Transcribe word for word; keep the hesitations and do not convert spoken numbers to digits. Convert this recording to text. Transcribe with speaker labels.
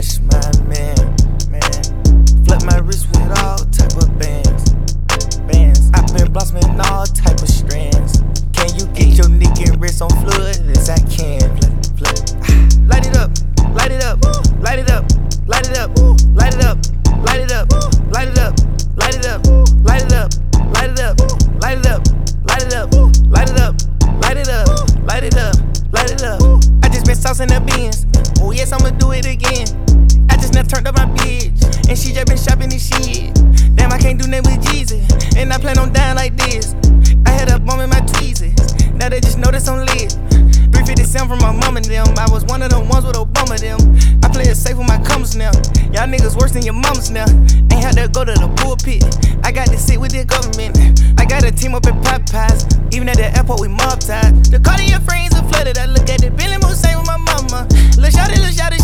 Speaker 1: that's my man, man. Flip my wrist with all type of bands, bands. I've been blossoming all type of strands. Can you get your neck and wrist on fluid as I can? Flip, flip. Light it up, light it up, light it up, light it up, light it up, light it up, light it up, light it up, light it up, light it up, light it up, light it up, light it up, light it up, light it up, light it up. I just been saucing the beans. Oh yes, I'ma do it again. I just now turned up my bitch, and she just been shopping this shit. Damn, I can't do nothing with Jesus, and I plan on dying like this. I had a bum in my tweezers, now they just know that I'm lit. three fifty-seven from my mom and them. I was one of them ones with Obama them. I play it safe with my commas now. Y'all niggas worse than your mamas now. Ain't had to go to the pulpit. I got to sit with the government. I got a team up at Popeyes. Even at the airport we mob tied. The Cartier frames are flooded. I look at the Billy Moose same with my mama. Lil' shawty, lil' shawty,